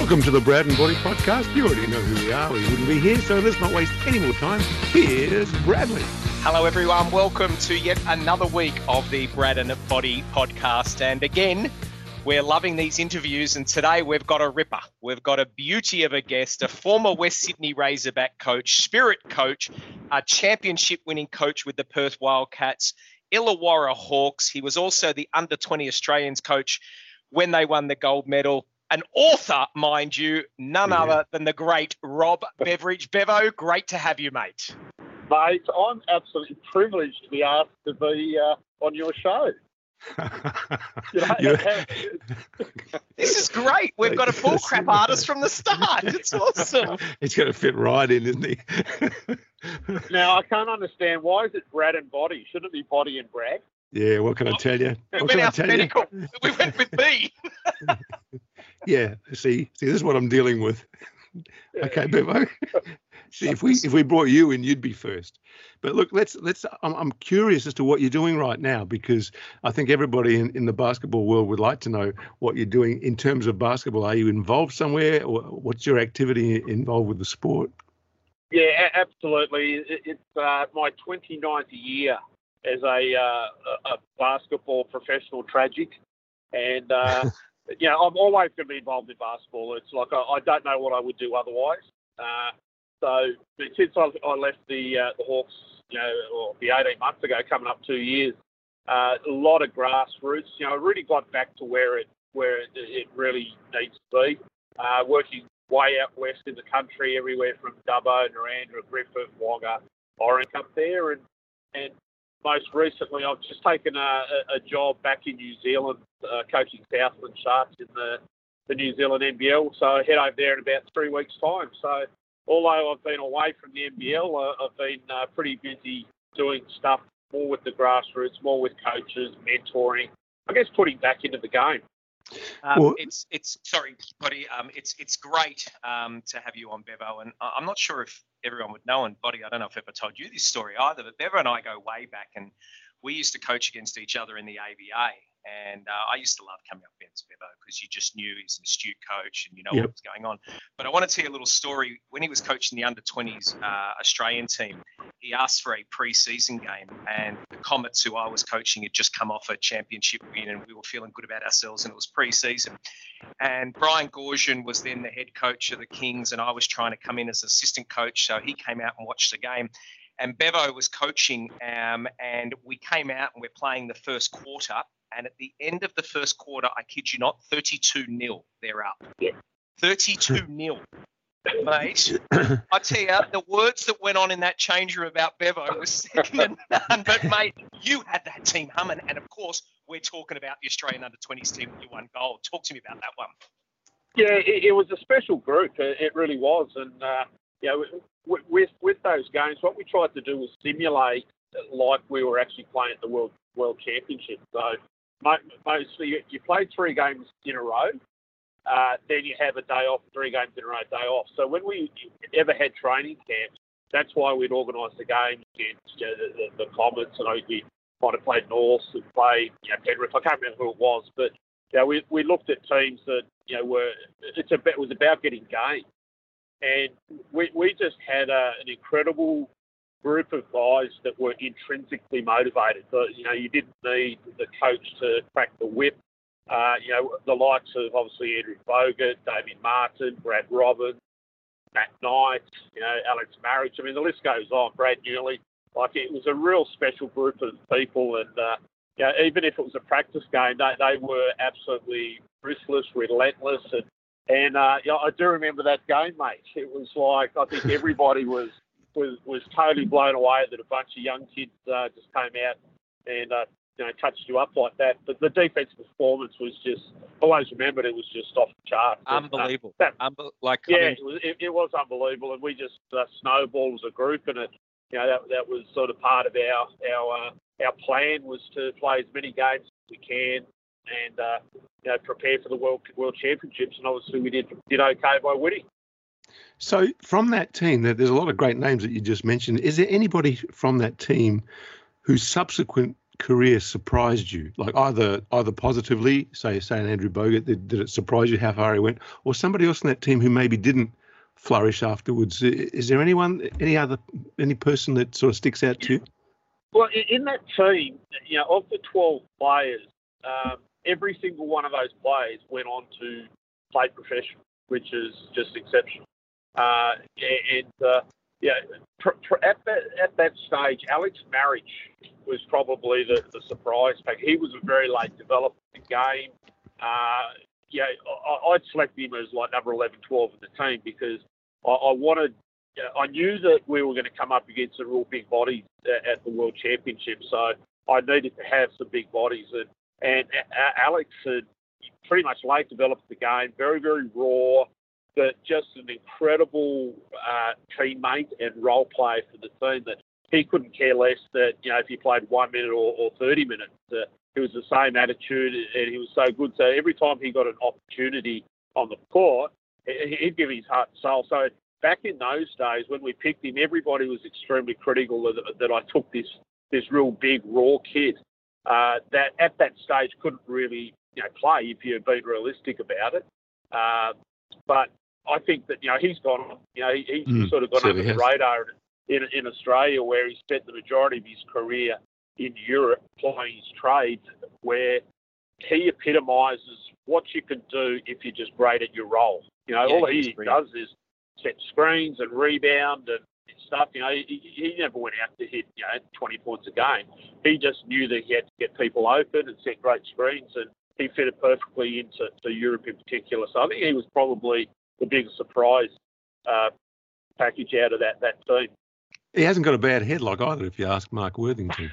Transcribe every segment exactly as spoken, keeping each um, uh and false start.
Welcome to the Brad and Body Podcast. You already know who we are. We wouldn't be here, so let's not waste any more time. Here's Bradley. Hello, everyone. Welcome to yet another week of the Brad and Body Podcast. And again, we're loving these interviews. And today we've got a ripper. We've got a beauty of a guest, a former West Sydney Razorback coach, Spirit coach, a championship-winning coach with the Perth Wildcats, Illawarra Hawks. He was also the under twenty Australians coach when they won the gold medal. An author, mind you, none yeah. other than the great Rob Beveridge. Bevo, great to have you, mate. Mate, I'm absolutely privileged to be asked to be uh, on your show. You know, this is great. We've got a full crap artist from the start. It's awesome. It's going to fit right in, isn't he? Now, I can't understand. Why is it Brad and Body? Shouldn't it be Body and Brad? Yeah, what can I tell you? We what went alphabetical. We went with B. Yeah, see, see, this is what I'm dealing with. Okay, Bevo. See, if we if we brought you in, you'd be first. But look, let's let's. I'm, I'm curious as to what you're doing right now, because I think everybody in, in the basketball world would like to know what you're doing in terms of basketball. Are you involved somewhere, or what's your activity involved with the sport? Yeah, absolutely. It's uh, my twenty-ninth year as a uh, a basketball professional tragic, and uh, you know, I'm always going to be involved in basketball. It's like I, I don't know what I would do otherwise. Uh, so since I, I left the uh, the Hawks, you know, or the eighteen months ago, coming up two years, uh, a lot of grassroots. You know, I really got back to where it where it, it really needs to be. Uh, working way out west in the country, everywhere from Dubbo, Narrandera, Griffith, Wagga, Orange up there, and and most recently, I've just taken a, a job back in New Zealand, uh, coaching Southland Sharks in the, the New Zealand N B L. So I head over there in about three weeks' time. So although I've been away from the N B L, uh, I've been uh, pretty busy doing stuff more with the grassroots, more with coaches, mentoring, I guess putting back into the game. Um, well, it's it's sorry, Buddy. Um, it's it's great um, to have you on, Bevo, and I'm not sure if everyone would know. And Buddy, I don't know if I've ever told you this story either, but Bevo and I go way back, and we used to coach against each other in the A B A. And uh, I used to love coming up against Bevo because you just knew he's an astute coach and you know yep. what was going on. But I want to tell you a little story. When he was coaching the under twenties uh, Australian team, he asked for a pre-season game, and the Comets, who I was coaching, had just come off a championship win, and we were feeling good about ourselves, and it was pre-season. And Brian Goorjian was then the head coach of the Kings, and I was trying to come in as assistant coach, so he came out and watched the game. And Bevo was coaching, um, and we came out and we're playing the first quarter. And at the end of the first quarter, I kid you not, thirty-two nil, they're up. Yeah. thirty-two nil. Mate, I tell you, the words that went on in that change room about Bevo was second to none. But, mate, you had that team humming. And, of course, we're talking about the Australian under twenties team when you won gold. Talk to me about that one. Yeah, it, it was a special group. It really was. And, uh, you know, with, with, with those games, what we tried to do was simulate like we were actually playing at the World World Championship. So, mostly you, you play three games in a row, uh, then you have a day off, three games in a row, day off. So when we ever had training camps, that's why we'd organise the games against you know, the, the, the Comets, and we might have played North and played you know, Penrith. I can't remember who it was, but you know, we we looked at teams that you know were it's a, it was about getting games, and we we just had a, an incredible group of guys that were intrinsically motivated. But, you know, you didn't need the coach to crack the whip. Uh, you know, the likes of obviously Andrew Bogut, David Martin, Brad Robbins, Matt Knight, you know, Alex Marriage. I mean, the list goes on. Brad Newley. Like, it was a real special group of people. And, uh, you know, even if it was a practice game, they, they were absolutely ruthless, relentless. And, and uh, you know, I do remember that game, mate. It was like, I think everybody was, was was totally blown away that a bunch of young kids uh, just came out and uh, you know touched you up like that. But the defensive performance was just always remembered. It was just off the charts. Unbelievable. And, uh, that, Unbe- like yeah, I mean, it, was, it, it was unbelievable, and we just uh, snowballed as a group, and it you know that that was sort of part of our our uh, our plan was to play as many games as we can and uh, you know prepare for the world world championships, and obviously we did did okay by winning. So from that team, there's a lot of great names that you just mentioned. Is there anybody from that team whose subsequent career surprised you? Like either either positively, say say an Andrew Bogut, did, did it surprise you how far he went, or somebody else in that team who maybe didn't flourish afterwards? Is there anyone, any other, any person that sort of sticks out to you? Well, in that team, you know, of the twelve players, um, every single one of those players went on to play professional, which is just exceptional. Uh, and uh, yeah, pr- pr- at that at that stage, Alex Marriage was probably the, the surprise pack. He was a very late developer in the game. Uh, yeah, I, I'd select him as like number eleven, twelve in the team because I, I wanted. I knew that we were going to come up against the real big bodies at the World Championship, so I needed to have some big bodies. And, and Alex had pretty much late developed the game, very, very raw, but just an incredible uh, teammate and role player for the team that he couldn't care less that, you know, if he played one minute or, or thirty minutes, uh, it was the same attitude and he was so good. So every time he got an opportunity on the court, he'd give his heart and soul. So back in those days, when we picked him, everybody was extremely critical that, that I took this this real big, raw kid uh, that at that stage couldn't really, you know, play if you're being realistic about it. Uh, but I think that, you know, he's gone, you know, he, he's mm, sort of gone under the radar in, in Australia, where he spent the majority of his career in Europe playing his trade, where he epitomises what you can do if you're just great at your role. You know, yeah, all he does is set screens and rebound and stuff. You know, he, he never went out to hit, you know, twenty points a game. He just knew that he had to get people open and set great screens, and he fitted perfectly into to Europe in particular. So I think he was probably the biggest surprise uh, package out of that, that team. He hasn't got a bad headlock either, if you ask Mark Worthington.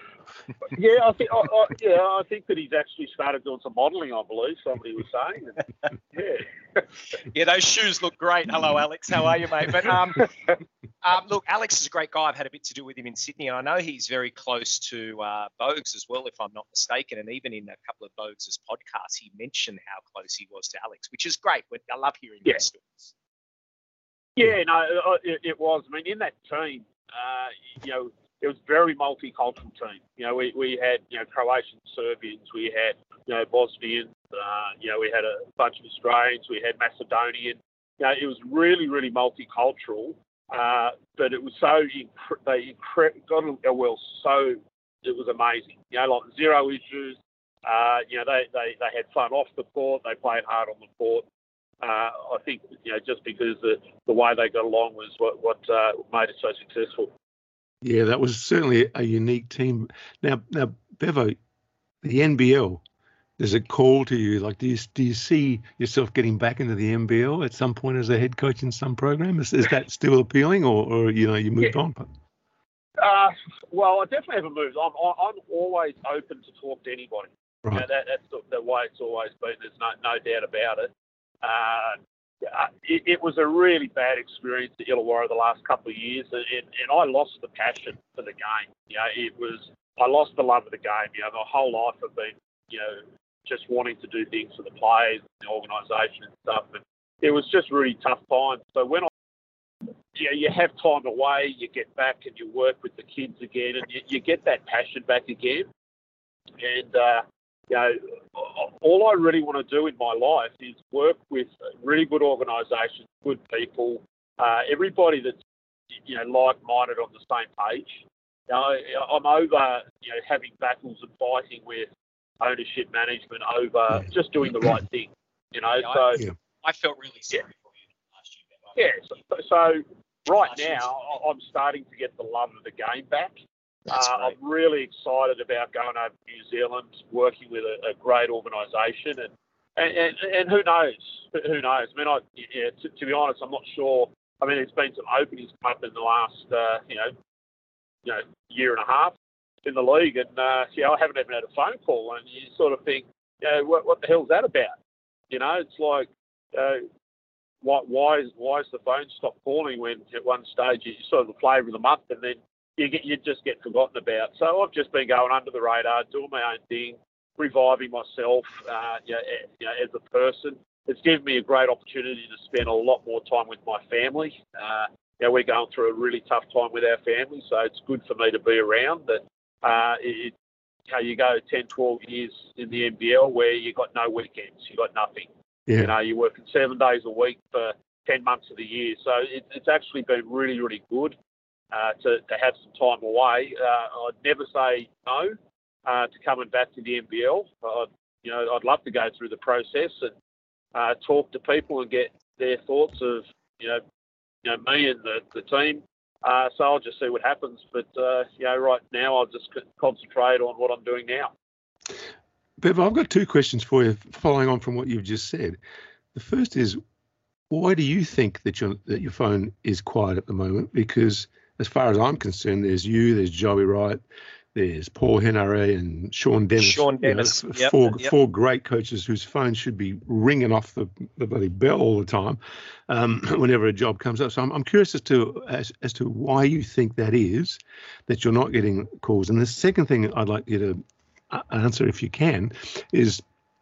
yeah, I think I, I, yeah, I think that he's actually started doing some modelling. I believe somebody was saying. Yeah, yeah, those shoes look great. Hello, Alex. How are you, mate? But um, um, look, Alex is a great guy. I've had a bit to do with him in Sydney, and I know he's very close to uh, Bogues as well, if I'm not mistaken. And even in a couple of Bogues' podcasts, he mentioned how close he was to Alex, which is great. But I love hearing yeah. those stories. Yeah, no, it, it was. I mean, in that team, uh, you know. It was a very multicultural team. You know, we, we had, you know, Croatians, Serbians, we had, you know, Bosnians, uh, you know, we had a bunch of Australians, we had Macedonian. You know, it was really, really multicultural, uh, but it was so, incre- they incre- got on well, so it was amazing. You know, like zero issues. Uh, you know, they, they, they had fun off the court, they played hard on the court. Uh, I think, you know, just because the, the way they got along was what, what uh, made it so successful. Yeah, that was certainly a unique team. Now, now, Bevo, the N B L, does it call to you? Like, do you do you see yourself getting back into the N B L at some point as a head coach in some program? Is, is that still appealing, or, or you know, you moved yeah. on? Uh, well, I definitely haven't moved. I'm I'm always open to talk to anybody. Right. You know, that, that's the, the way it's always been. There's no no doubt about it. Uh, Uh, it, it was a really bad experience at Illawarra the last couple of years, and, and I lost the passion for the game. You know, it was I lost the love of the game. You know, my whole life I've been, you know, just wanting to do things for the players, the organisation, and stuff. And it was just really tough times. So when I, you know, you have time away, you get back and you work with the kids again, and you, you get that passion back again. And uh, you know, all I really want to do in my life is work with really good organisations, good people, uh, everybody that's, you know, like-minded on the same page. You know, I'm over, you know, having battles and fighting with ownership management over just doing the right thing. You know, yeah, so I, yeah. I felt really sorry yeah. for you last year. Yeah, so, so right now I'm starting to get the love of the game back. Uh, I'm really excited about going over to New Zealand, working with a, a great organisation, and, and, and and who knows? Who knows? I mean, I, yeah, to, to be honest, I'm not sure. I mean, there's been some openings come up in the last, uh, you know, you know, year and a half in the league, and uh, yeah, I haven't even had a phone call, and you sort of think, you know, what, what the hell's that about? You know, it's like, uh, why why is why is the phone stop calling when at one stage you sort of the flavour of the month, and then You get, you just get forgotten about. So I've just been going under the radar, doing my own thing, reviving myself, uh, you know, you know, as a person. It's given me a great opportunity to spend a lot more time with my family. Uh, you know, we're going through a really tough time with our family, so it's good for me to be around. But uh, it, you know, you go ten, twelve years in the N B L where you got no weekends, you got nothing. Yeah. You know, you're working seven days a week for ten months of the year. So it, it's actually been really, really good uh, to, to have some time away. Uh, I'd never say no uh, to coming back to the N B L. I'd, you know, I'd love to go through the process and uh, talk to people and get their thoughts of, you know, you know me and the, the team. Uh, so I'll just see what happens. But, uh, you know, right now I'll just concentrate on what I'm doing now. Bev, I've got two questions for you following on from what you've just said. The first is, why do you think that your that your phone is quiet at the moment? Because as far as I'm concerned, there's you, there's Joey Wright, there's Paul Henare and Sean Dennis. Sean Dennis. You know, yep, four, yep. four great coaches whose phones should be ringing off the, the bloody bell all the time um, whenever a job comes up. So I'm, I'm curious as to as, as to why you think that is, that you're not getting calls. And the second thing I'd like you to answer, if you can, is,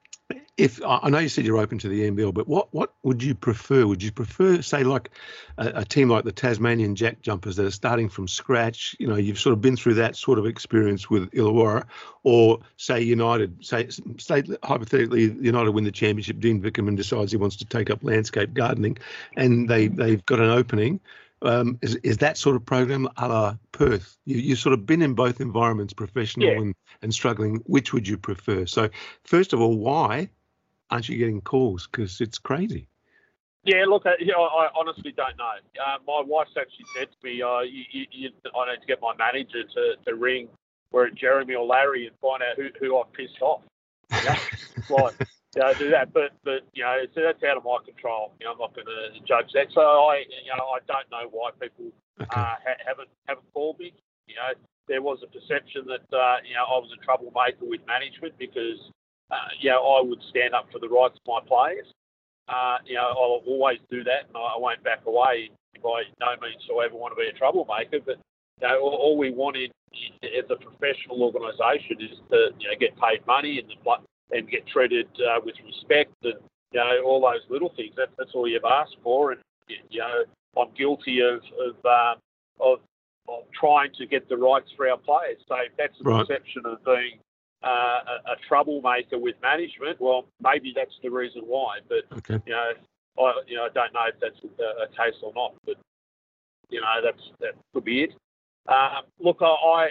if I know you said you're open to the N B L, but what, what would you prefer? Would you prefer, say, like a, a team like the Tasmanian Jack Jumpers that are starting from scratch? You know, you've sort of been through that sort of experience with Illawarra, or say United, say, say hypothetically United win the championship, Dean Vickerman decides he wants to take up landscape gardening, and they they've got an opening. Um, is is that sort of program a la Perth? You you sort of been in both environments, professional Yeah. and and struggling. Which would you prefer? So first of all, why aren't you getting calls? Because it's crazy. Yeah, look, I, you know, I honestly don't know. Uh, my wife's actually said to me, uh, you, you, you, I need to get my manager to, to ring, where Jeremy or Larry, and find out who, who I've pissed off. You know? like, you know, do that. But, but you know, so that's out of my control. You know, I'm not going to judge that. So I, you know, I don't know why people Okay. uh, ha- haven't haven't called me. You know, there was a perception that uh, you know I was a troublemaker with management because uh, you know I would stand up for the rights of my players. Uh, you know, I'll always do that, and I won't back away. By no means do I ever want to be a troublemaker, but you know, all, all we want in, as a professional organisation is to you know get paid money and the, and get treated uh, with respect, and you know all those little things. That, that's all you've asked for, and you know I'm guilty of of, um, of of trying to get the rights for our players. So if that's the Right. perception of being Uh, a, a troublemaker with management, well, maybe that's the reason why. But Okay. you know, I you know I don't know if that's a, a case or not. But you know, that's that could be it. Um, look, I I,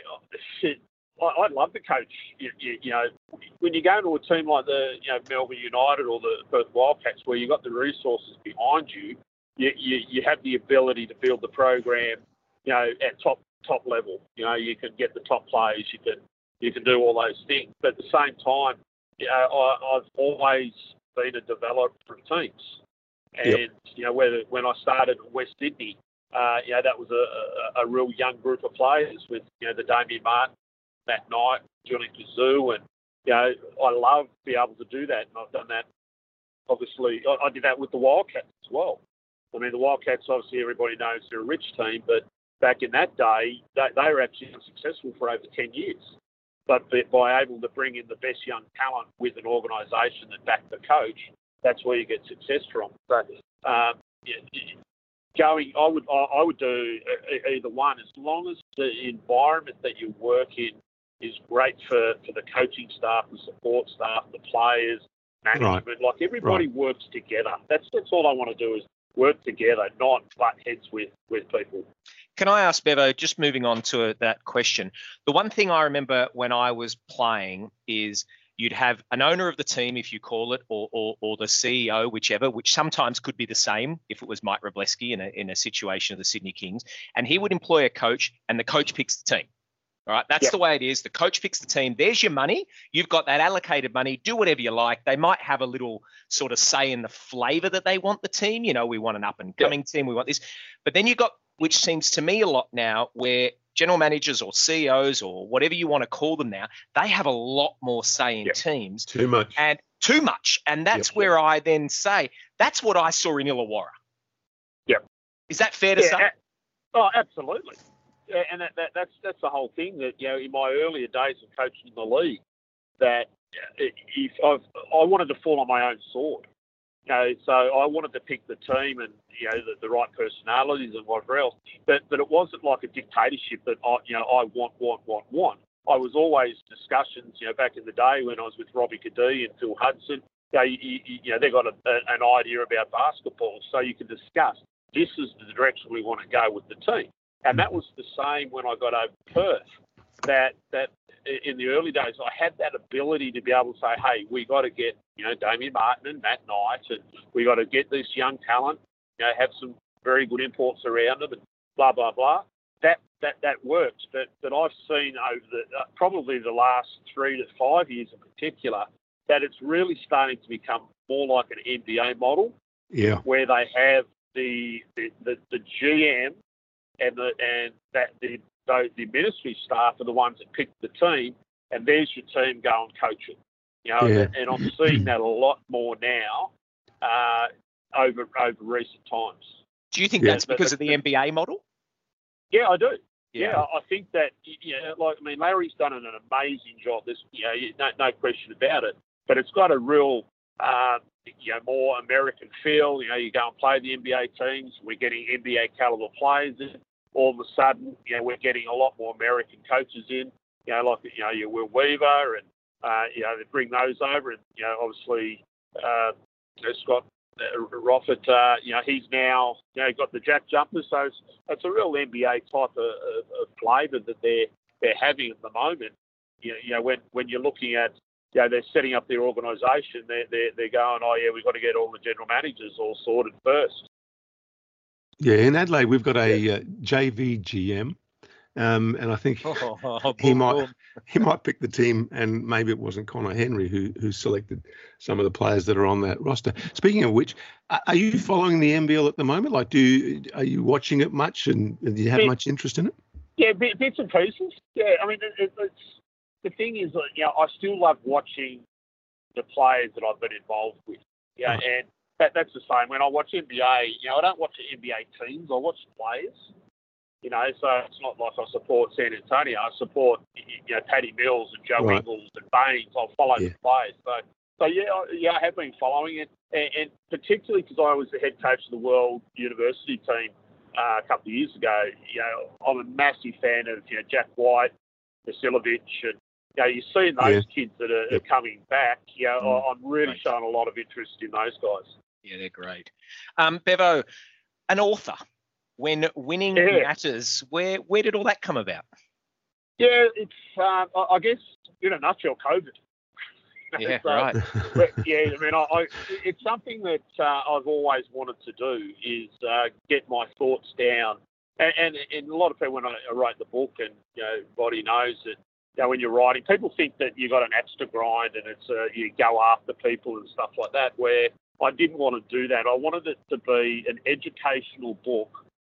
I I'd love to coach. You, you, you know, when you go into a team like the you know Melbourne United or the Perth Wildcats, where you got the resources behind you, you, you you have the ability to build the program, you know, at top top level. You know, you can get the top players. You can You can do all those things, but at the same time, you know, I, I've always been a developer of teams. And Yep. you know, whether when I started in West Sydney, uh, you know, that was a, a, a real young group of players with you know the Damien Martin, Matt Knight, Julian Kazoo, and you know, I love to be able to do that, and I've done that. Obviously, I, I did that with the Wildcats as well. I mean, the Wildcats, obviously, everybody knows they're a rich team, but back in that day, they, they were actually unsuccessful for over ten years. But by able to bring in the best young talent with an organisation that backed the coach, that's where you get success from. So, um, going, I would, I would do either one, as long as the environment that you work in is great for, for the coaching staff, the support staff, the players, management. Right. Like everybody Right. works together. That's that's all I want to do is work together, not butt heads with with people. Can I ask, Bevo, just moving on to that question, the one thing I remember when I was playing is you'd have an owner of the team, if you call it, or or, or the C E O, whichever, which sometimes could be the same if it was Mike Wroblewski in a, in a situation of the Sydney Kings, and he would employ a coach, and the coach picks the team. All right, that's Yep. the way it is. The coach picks the team. There's your money. You've got that allocated money. Do whatever you like. They might have a little sort of say in the flavour that they want the team. You know, we want an up-and-coming yep. team. We want this. But then you've got, which seems to me a lot now, where general managers or C E Os or whatever you want to call them now, they have a lot more say in yep. teams. Too much. And too much. And that's yep. where I then say, that's what I saw in Illawarra. Yep. Is that fair to yeah, say? A- oh, absolutely. Yeah, and that, that, that's that's the whole thing that, you know, in my earlier days of coaching in the league, that if I've, I wanted to fall on my own sword. You know, so I wanted to pick the team and, you know, the, the right personalities and whatever else. But but it wasn't like a dictatorship that, I, you know, I want, want, want, want. I was always discussions, you know, back in the day when I was with Robbie Cadee and Phil Hudson. You know, you, you, you know they got a, a, an idea about basketball, so you can discuss this is the direction we want to go with the team. And that was the same when I got over to Perth. That that in the early days, I had that ability to be able to say, hey, we got to get, you know, Damien Martin and Matt Knight, and we got to get this young talent, you know, have some very good imports around them, and blah blah blah. That that that works. But but I've seen over the uh, probably the last three to five years in particular that it's really starting to become more like an N B A model, yeah, where they have the the, the, the G M and the and that the So the ministry staff are the ones that pick the team, and there's your team, go and coach it. You know, yeah. and I'm seeing that a lot more now uh, over over recent times. Do you think Yeah. that's because of the N B A model? Yeah, I do. Yeah. Yeah, I think that, you know, like, I mean, Larry's done an amazing job. This, you know, no, no question about it. But it's got a real, uh, you know, more American feel. You know, you go and play the N B A teams. We're getting N B A caliber players in. All of a sudden, you know, we're getting a lot more American coaches in, you know, like, you know, your Will Weaver, and, uh, you know, they bring those over. And, you know, obviously, uh, you know, Scott uh, Roffert, uh, you know, he's now, you know, got the Jack Jumpers. So it's, it's a real N B A type of, of, of flavour that they're, they're having at the moment. You know, you know, when, when you're looking at, you know, they're setting up their organisation, they're, they're, they're going, oh, yeah, we've got to get all the general managers all sorted first. Yeah, in Adelaide, we've got a yeah. uh, J V G M, um, and I think oh, oh, he boom, might boom. he might pick the team, and maybe it wasn't Connor Henry who who selected some of the players that are on that roster. Speaking of which, are you following the N B L at the moment? Like, do you, are you watching it much, and do you have yeah. much interest in it? Yeah, bits and pieces. Yeah, I mean, it, it, it's the thing is that, you know, I still love watching the players that I've been involved with. Yeah, Oh. and That, that's the same. When I watch N B A, you know, I don't watch the N B A teams. I watch the players. You know, so it's not like I support San Antonio. I support, you know, Patty Mills and Joe Right. Ingles and Baines. I'll follow Yeah. the players. So, so yeah, I- yeah, I have been following it, and, and particularly because I was the head coach of the World University team uh, a couple of years ago. You know, I'm a massive fan of, you know, Jack White, Vasilovic, and, you know, you're seeing those Yeah. kids that are, Yep. are coming back. You know, Mm. I'm really Right. showing a lot of interest in those guys. Yeah, they're great. Um, Bevo, an author. When winning Yeah. matters, where where did all that come about? Yeah, it's, uh, I I guess, in a nutshell, COVID. Yeah, So, right. But yeah, I mean, I, I, it's something that uh, I've always wanted to do is uh, get my thoughts down. And, and, and a lot of people, when I wrote the book, and, you know, everybody knows that, you know, when you're writing, people think that you got an axe to grind and it's uh, you go after people and stuff like that, where I didn't want to do that. I wanted it to be an educational book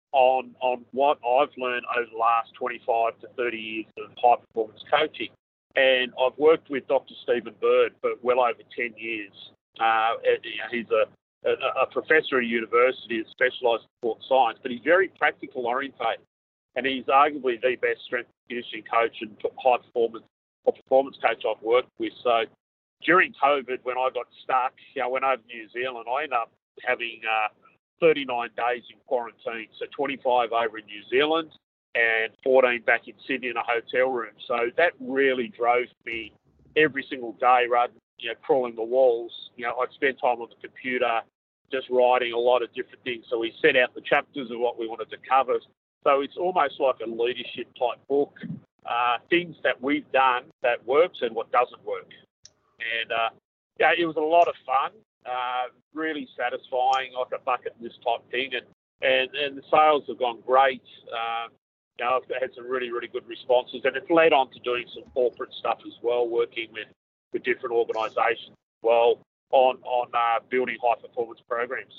on on what I've learned over the last twenty-five to thirty years of high-performance coaching. And I've worked with Doctor Stephen Bird for well over ten years. Uh, he's a, a, a professor at a university that specialises in sports science, but he's very practical orientated. And he's arguably the best strength conditioning coach and high performance or performance coach I've worked with. So during COVID, when I got stuck, you know, I went over to New Zealand. I ended up having uh, thirty-nine days in quarantine, so twenty-five over in New Zealand and fourteen back in Sydney in a hotel room. So that really drove me every single day rather than, you know, crawling the walls. You know, I'd spend time on the computer just writing a lot of different things. So we set out the chapters of what we wanted to cover. So it's almost like a leadership type book, uh, things that we've done that works and what doesn't work. And, uh, yeah, it was a lot of fun, uh, really satisfying, like a bucket list type thing. And, and, and the sales have gone great. Um, you know, I've had some really, really good responses. And it's led on to doing some corporate stuff as well, working with, with different organisations as well on, on uh, building high-performance programs.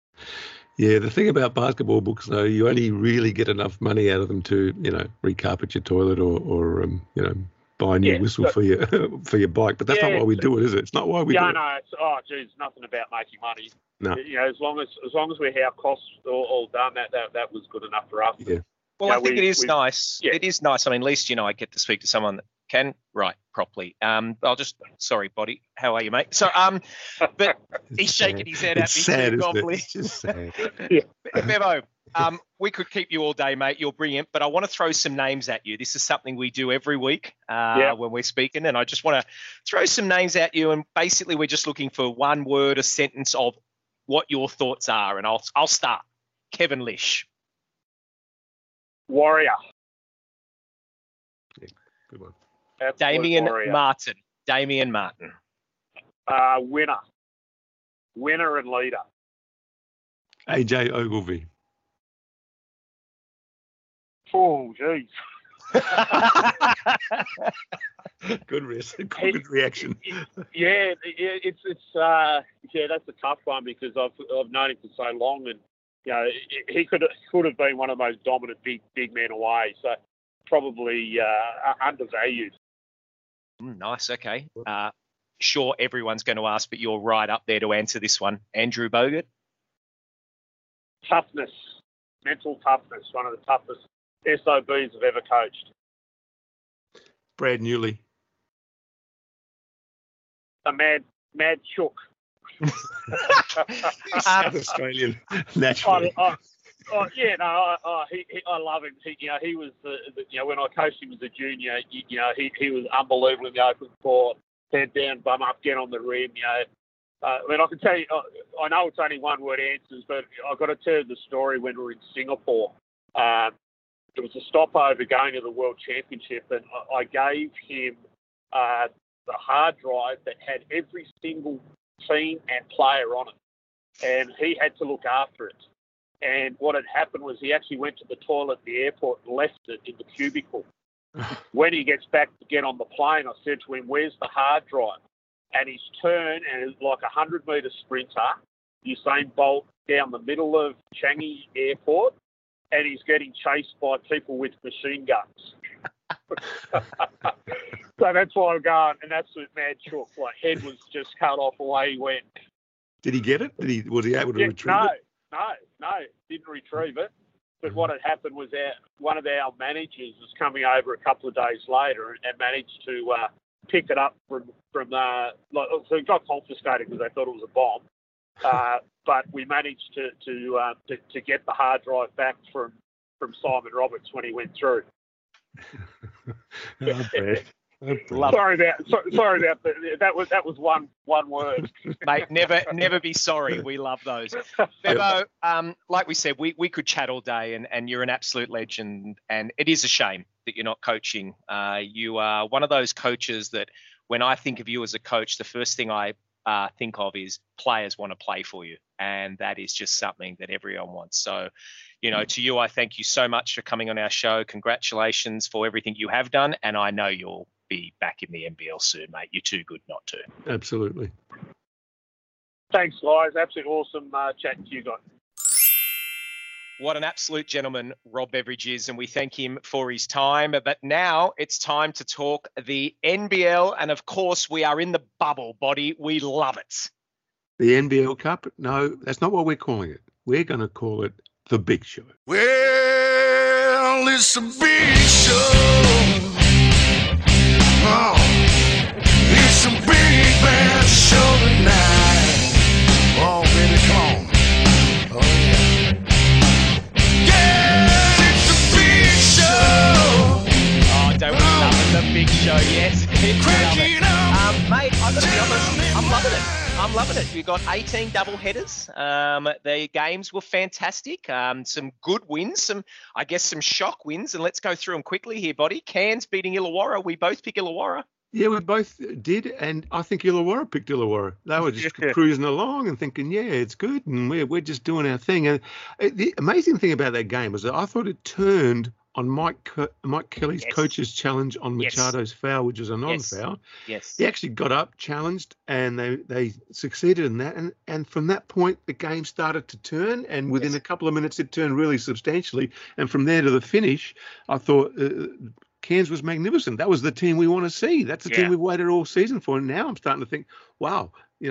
Yeah, the thing about basketball books, though, you only really get enough money out of them to, you know, recarpet your toilet or, or um, you know, buy a new Yeah, whistle so- for your for your bike. But that's Yeah, not why we do it, is it? It's not why we yeah, do it. no, it's, oh, geez, nothing about making money. No. You know, as long as as long as we have costs all, all done, that, that that was good enough for us. Yeah. Well, yeah, I think we, it is we, nice. yeah. It is nice. I mean, at least, you know, I get to speak to someone that can write properly. Um, I'll just, sorry, Body. How are you, mate? So, um, but he's It's shaking sad. his head It's at me sad, too, isn't it? Gobley. It's just sad. Yeah. Bevo, um, we could keep you all day, mate. You're brilliant, but I want to throw some names at you. This is something we do every week uh, Yeah. when we're speaking, and I just want to throw some names at you. And basically, we're just looking for one word, a sentence of what your thoughts are. And I'll I'll start. Kevin Lish. Warrior. Yeah, good one. Absolute Damien warrior. Martin. Damien Martin. Uh, winner. Winner and leader. A J Ogilvy. Oh, geez. Good, re- good reaction. Yeah, yeah, it's it's uh, yeah, that's a tough one because I've I've known him for so long, and you know he could could have been one of the most dominant big big men away. So probably uh, undervalued. Mm, nice. Okay. Uh, sure, everyone's going to ask, but you're right up there to answer this one. Andrew Bogut. Toughness, mental toughness, one of the toughest S O Bs I've ever coached. Brad Newley. A mad mad chook. South Australian, naturally. I, I, oh, yeah, no, I, I, he, he, I love him. He, you know, he was, the, the, you know, when I coached him as a junior, you, you know, he, he was unbelievable in the open court, head down, bum up, get on the rim. You know, uh, I mean, I can tell you, I, I know it's only one word answers, but I've got to tell you the story when we were in Singapore. Um, it was a stopover going to the World Championship, and I, I gave him uh, the hard drive that had every single team and player on it, and he had to look after it. And what had happened was he actually went to the toilet at the airport and left it in the cubicle. When he gets back to get on the plane, I said to him, "Where's the hard drive?" And he's turned, and it's like a hundred metre sprinter, Usain Bolt, down the middle of Changi Airport, and he's getting chased by people with machine guns. So that's why I'm going, an absolute mad chook. Like, head was just cut off away he went. Did he get it? Did he? Was he able to Yeah, retrieve no, it? no, no, didn't retrieve it. But what had happened was our, one of our managers was coming over a couple of days later and managed to uh, pick it up from from uh, like, so it got confiscated because they thought it was a bomb. Uh, but we managed to to, uh, to to get the hard drive back from from Simon Roberts when he went through. Oh, Brad. Oh, Brad. Sorry about so, sorry about that. That was that was one one word. Mate, never never be sorry. We love those. Bevo, um, like we said, we, we could chat all day, and, and you're an absolute legend. And it is a shame that you're not coaching. Uh, you are one of those coaches that when I think of you as a coach, the first thing I uh, think of is players want to play for you. And that is just something that everyone wants. So, you know, to you, I thank you so much for coming on our show. Congratulations for everything you have done. And I know you'll be back in the N B L soon, mate. You're too good not to. Absolutely. Thanks, guys. Absolutely awesome uh, chatting to you guys. What an absolute gentleman Rob Beveridge is, and we thank him for his time. But now it's time to talk the N B L, and of course we are in the bubble, Body. We love it. The N B L Cup? No, that's not what we're calling it. We're going to call it the Big Show. Well, it's a big show. Oh, it's a big bad show tonight. Oh, baby, come on. Oh, yeah. Yeah, it's a big show. Oh, don't we love it? The Big Show, yes. We love it. Cracking up. Um, mate, I've got to be honest, I'm loving it. I'm loving it. We've got eighteen double headers. Um, the games were fantastic. Um, some good wins, some, I guess, some shock wins. And let's go through them quickly here, Body. Cairns beating Illawarra. We both pick Illawarra. Yeah, we both did, and I think Illawarra picked Illawarra. They were just cruising along and thinking, yeah, it's good, and we're we're just doing our thing. And the amazing thing about that game was that I thought it turned on Mike Mike Kelly's Yes. coach's challenge on Yes. Machado's foul, which was a Yes. non-foul. Yes. He actually got up, challenged, and they, they succeeded in that. And, and from that point, the game started to turn, and within Yes. a couple of minutes, it turned really substantially. And from there to the finish, I thought uh, Cairns was magnificent. That was the team we want to see. That's the Yeah. team we've waited all season for. And now I'm starting to think, wow, you know,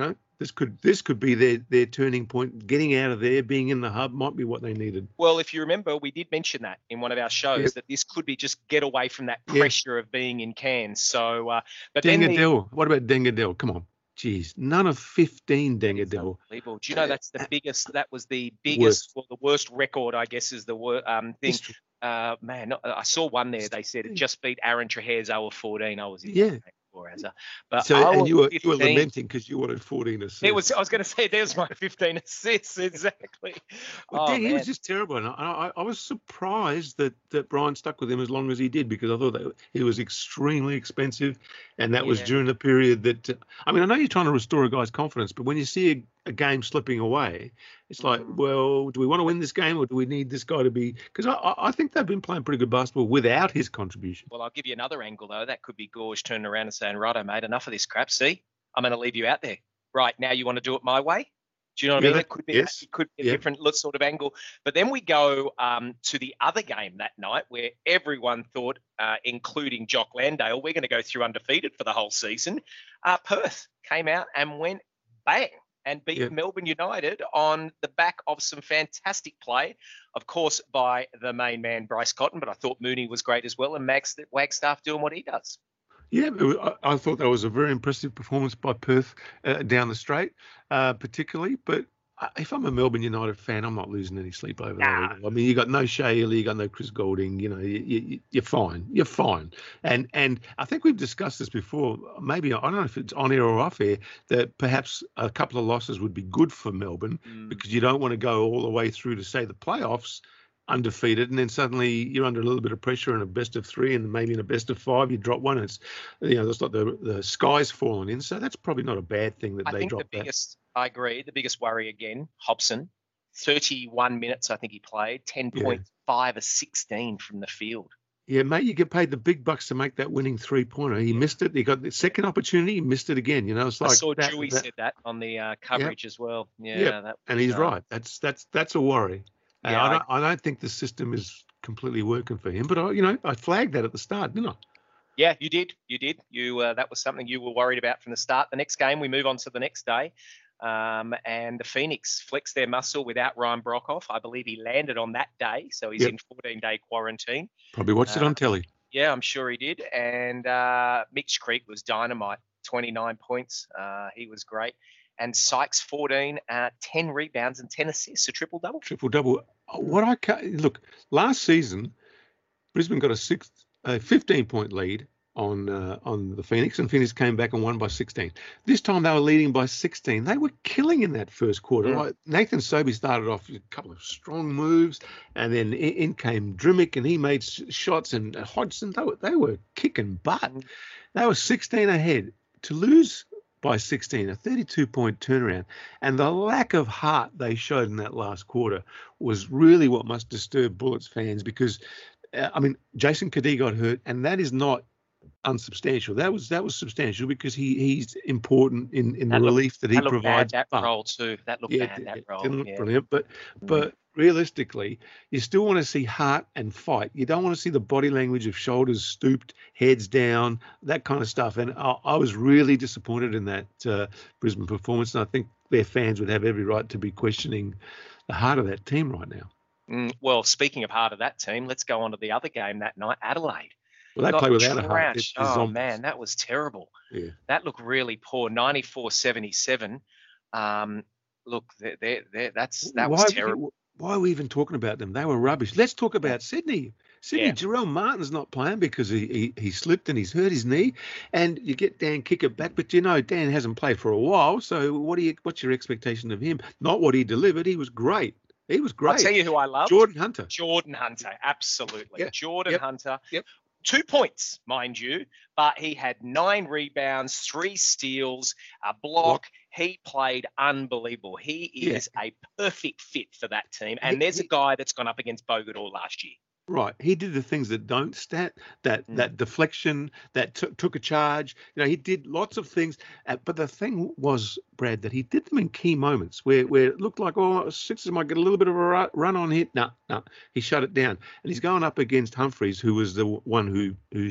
This could this could be their their turning point. Getting out of there, being in the hub, might be what they needed. Well, if you remember, we did mention that in one of our shows Yep. that this could be just get away from that Yeah. pressure of being in Cairns. So, uh, but then the, Dengadell. What about Dengadell? Come on. Jeez, none of fifteen Dengadell. unbelievable. Do you know that's the Uh, biggest? That was the Worst. biggest, well, the worst record, I guess, is the wor- um thing. History. Uh, man, not, I saw one there. They said it just beat Aaron Trahair's oh for fourteen. I was in Yeah. for as a, but So, oh and you were you were fifteen. lamenting because you wanted fourteen assists. It was. I was going to say there's my fifteen assists exactly. Well, oh, dang, he man. was just terrible, and I, I, I was surprised that, that Brian stuck with him as long as he did, because I thought that he was extremely expensive, and that was Yeah. during the period that. Uh, I mean, I know you're trying to restore a guy's confidence, but when you see a, a game slipping away, it's like, Mm. well, do we want to win this game, or do we need this guy to be? Because I, I I think they've been playing pretty good basketball without his contribution. Well, I'll give you another angle though. That could be Gorge turning around and saying, "Righto, mate, enough of this crap. See, I'm going to leave you out there. Right now, you want to do it my way." Do you know what Yeah, I mean? that- It could be, yes. it could be a Yeah. different lo- sort of angle. But then we go um, to the other game that night where everyone thought, uh, including Jock Landale, we're going to go through undefeated for the whole season. Uh, Perth came out and went bang and beat Yeah. Melbourne United on the back of some fantastic play, of course, by the main man, Bryce Cotton. But I thought Mooney was great as well, and Max Wagstaff doing what he does. Yeah, it wa- I I thought that was a very impressive performance by Perth uh, down the straight, uh, particularly. But I- if I'm a Melbourne United fan, I'm not losing any sleep over Nah. that. I mean, you got no Shea Ely, you got no Chris Golding. You know, you, you, you're fine. You're fine. And and I think we've discussed this before. Maybe I don't know if it's on air or off air, that perhaps a couple of losses would be good for Melbourne, Mm. because you don't want to go all the way through to, say, the playoffs undefeated, and then suddenly you're under a little bit of pressure in a best of three, and maybe in a best of five you drop one. And it's, you know, it's like the the sky's fallen in. So that's probably not a bad thing that I they think the dropped that. biggest, I agree, the biggest worry again, Hobson, thirty-one minutes I think he played, ten point five of sixteen from the field. Yeah, mate, you get paid the big bucks to make that winning three pointer. He missed it. He got the second opportunity. He missed it again. You know, it's like I saw that, Dewey that- said that on the uh, coverage as well. Yeah, Yep, that, and he's uh, right. That's that's that's a worry. Uh, Yeah, I, I- don't, I don't think the system is completely working for him. But I, you know, I flagged that at the start, didn't I? Yeah, you did. You did. You uh, that was something you were worried about from the start. The next game, we move on to the next day. Um, and the Phoenix flexed their muscle without Ryan Brockhoff. I believe he landed on that day, so he's Yep. in fourteen-day quarantine. Probably watched it Uh, on telly. Yeah, I'm sure he did. And uh, Mitch Creek was dynamite, twenty-nine points. Uh, he was great. And Sykes, fourteen, uh, ten rebounds and ten assists, a triple double. Triple double. What I ca- look last season, Brisbane got a six, a fifteen point lead on uh, on the Phoenix, and Phoenix came back and won by sixteen. This time they were leading by sixteen. They were killing in that first quarter. Mm. Like Nathan Sobey started off with a couple of strong moves, and then in, in came Drimmick, and he made sh- shots, and Hodgson. They were they were kicking butt. Mm. They were sixteen ahead. To lose by sixteen, a thirty-two point turnaround, and the lack of heart they showed in that last quarter was really what must disturb Bullets fans, because uh, I mean, Jason Kadee got hurt, and that is not unsubstantial. That was that was substantial, because he he's important in in the That looked- relief that he That looked bad, provides. that But- role too. That looked yeah, bad, it- that it role. didn't look Yeah. brilliant, but but realistically, you still want to see heart and fight. You don't want to see the body language of shoulders stooped, heads down, that kind of stuff. And I, I was really disappointed in that uh, Brisbane performance, and I think their fans would have every right to be questioning the heart of that team right now. Mm, well, speaking of heart of that team, let's go on to the other game that night, Adelaide. Well, they Got play without a heart. They're- trounced. they're Oh, zombies. man, that was terrible. Yeah. That looked really poor, ninety-four seventy-seven. Um, look, they're, they're, they're, that's, that why, was terrible. Why are we even talking about them? They were rubbish. Let's talk about Sydney. Sydney, Yeah. Jarrell Martin's not playing because he, he he slipped and he's hurt his knee, and you get Dan Kicker back, but you know Dan hasn't played for a while. So what do you? What's your expectation of him? Not what he delivered. He was great. He was great. I'll tell you who I love. Jordan Hunter. Jordan Hunter, absolutely. Yep. Jordan Yep. Hunter. Yep. Two points, mind you, but he had nine rebounds, three steals, a block. Block. He played unbelievable. He Yeah. is a perfect fit for that team. And He- there's he- a guy that's gone up against Bogador last year. Right. He did the things that don't stat, that Mm. that deflection, that t- took a charge. You know, he did lots of things. Uh, but the thing was, Brad, that he did them in key moments where, where it looked like, oh, Sixers might get a little bit of a ru- run on hit. No, no, he shut it down. And he's going up against Humphreys, who was the one who who's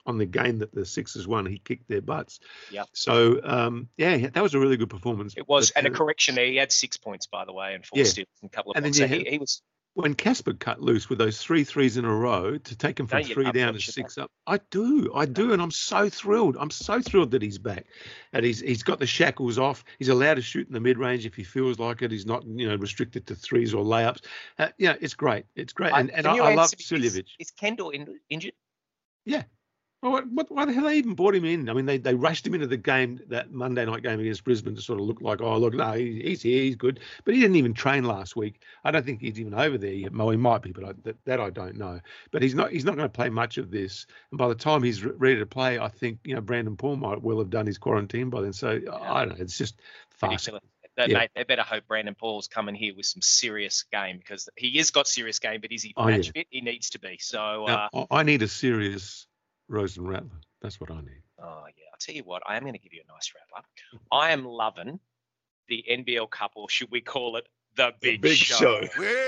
on the game that the Sixers won. He kicked their butts. Yeah. So um, yeah, that was a really good performance. It was, but, and a uh, correction there. He had six points, by the way, and four Yeah. steals and a couple of And then blocks. So you he, had- he was. When Casper cut loose with those three threes in a row to take him from Don't you three love down that to shit, six up, I do, I do, and I'm so thrilled. I'm so thrilled that he's back, and he's he's got the shackles off. He's allowed to shoot in the mid range if he feels like it. He's not, you know, restricted to threes or layups. Uh, yeah, it's great. It's great, and, and Can I, you I love answer me, is, Suljevic. is Kendall in, injured? Yeah. Well, what, what, why the hell they even brought him in? I mean, they, they rushed him into the game, that Monday night game against Brisbane, to sort of look like, oh, look, no, he, he's here, he's good. But he didn't even train last week. I don't think he's even over there yet. Well, he might be, but I, that, that I don't know. But he's not he's not going to play much of this. And by the time he's re- ready to play, I think, you know, Brandon Paul might well have done his quarantine by then. So I don't know. It's just fast. Ridiculous. They, Yeah. Mate, they better hope Brandon Paul's coming here with some serious game, because he has got serious game, but is he Oh, match yeah. fit? He needs to be. So, Now, uh, I I need a serious Rosen Rattler. That's what I need. oh, yeah, I'll tell you what, I am going to give you a nice rattler. I am loving the N B L Cup, or should we call it the Big, Show.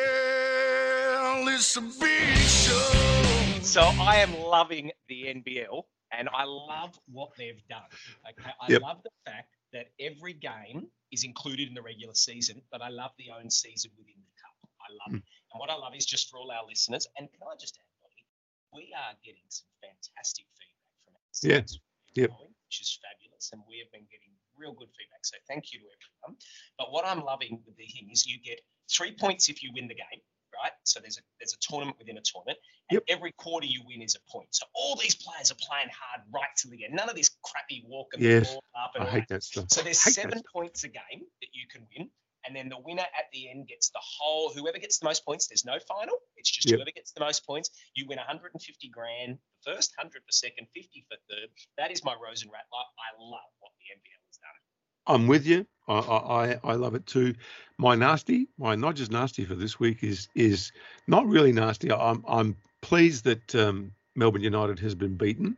Well, it's a big show. So I am loving the N B L, and I love what they've done. Okay, I Yep. love the fact that every game is included in the regular season, but I love the own season within the cup. I love it. And what I love is, just for all our listeners, and can I just add, Bobby, we are getting some fantastic feedback from our Yeah. listeners, Yep. which is fabulous, and we have been getting real good feedback. So thank you to everyone. But what I'm loving with the thing is, you get three points if you win the game, right? So there's a there's a tournament within a tournament, and Yep. every quarter you win is a point. So all these players are playing hard right to the end. None of this crappy walking Yes. the ball up and I all hate that. that stuff. So there's Hate that seven stuff. points a game that you can win, and then the winner at the end gets the whole. Whoever gets the most points, there's no final. It's just Yep. whoever gets the most points. You win one hundred fifty grand for first, one hundred for second, fifty for third. That is my Rosen Rattler. I love what the N B L has done. I'm with you. I, I I love it too. My nasty, my not just nasty for this week is is not really nasty. I'm I'm pleased that um, Melbourne United has been beaten,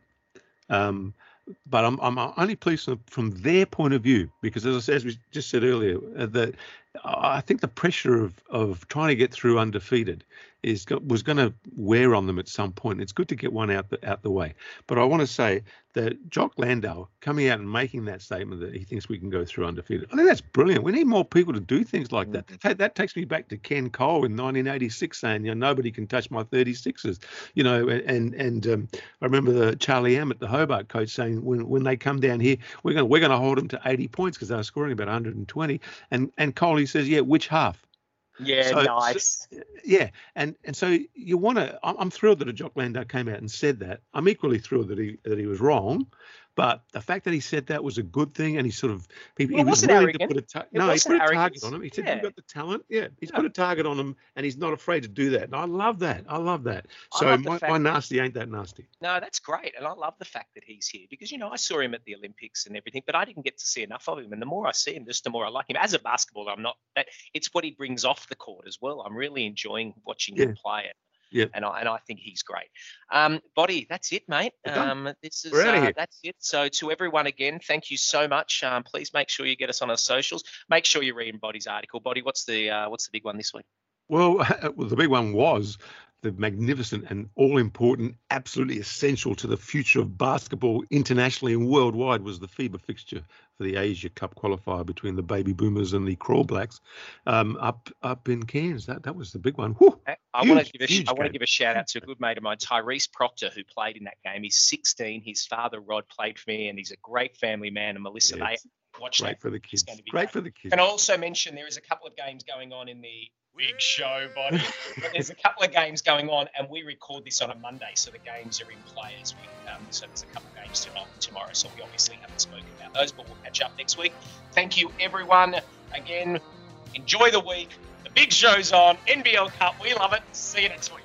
um, but I'm I'm only pleased from, from their point of view, because as I said, as we just said earlier, uh, that I think the pressure of of trying to get through undefeated is go- was going to wear on them at some point. It's good to get one out the out the way. But I want to say that Jock Landau coming out and making that statement that he thinks we can go through undefeated, I think that's brilliant. We need more people to do things like that. That, that takes me back to Ken Cole in nineteen eighty-six saying, you know, nobody can touch my thirty-sixes, you know, and and um, I remember the Charlie Emmett, the Hobart coach, saying when when they come down here, we're going we're going to hold them to eighty points because they were scoring about one hundred twenty, and and Cole, he says, yeah, which half? Yeah, So- nice. Yeah, and and so you want to. I'm, I'm thrilled that a Jock Landau came out and said that. I'm equally thrilled that he that he was wrong, but the fact that he said that was a good thing, and he sort of he, Well, he it was wasn't willing arrogant. to put a ta- It no, he wasn't put a target arrogance. on him. He said, Yeah. "You've got the talent." Yeah, he's Yeah. put a target on him, and he's not afraid to do that. And I love that. I love that. I So love the my, fact- my nasty ain't that nasty. No, that's great. And I love the fact that he's here, because, you know, I saw him at the Olympics and everything, but I didn't get to see enough of him. And the more I see him, just the more I like him. As a basketballer, I'm not that it's what he brings off the court as well. I'm really enjoying watching him Yeah. play it. Yeah. And I and I think he's great. Um, Body, that's it, mate. We're done. Um, this is We're outta uh, here. that's it. So to everyone again, thank you so much. Um, please make sure you get us on our socials. Make sure you're reading Body's article. Body, what's the uh, what's the big one this week? Well, well, the big one was the magnificent and all-important, absolutely essential to the future of basketball internationally and worldwide was the FIBA fixture for the Asia Cup qualifier between the Baby Boomers and the Crawl Blacks um, up up in Cairns. That that was the big one. Whew. I- I Huge, want to give a sh- huge I want to game. give a shout out to a good mate of mine, Tyrese Proctor, who played in that game. He's sixteen. His father Rod played for me, and he's a great family man. And Melissa, Yeah, they it's watch Great that. for the It's kids. going to be Great great. for the kids. Can I also mention there is a couple of games going on in the Big Show, Body. But there's a couple of games going on, and we record this on a Monday, so the games are in play as we. Um, so there's a couple of games tonight and tomorrow, so we obviously haven't spoken about those, but we'll catch up next week. Thank you, everyone. Again, enjoy the week. The Big Show's on. N B L Cup. We love it. See you next week.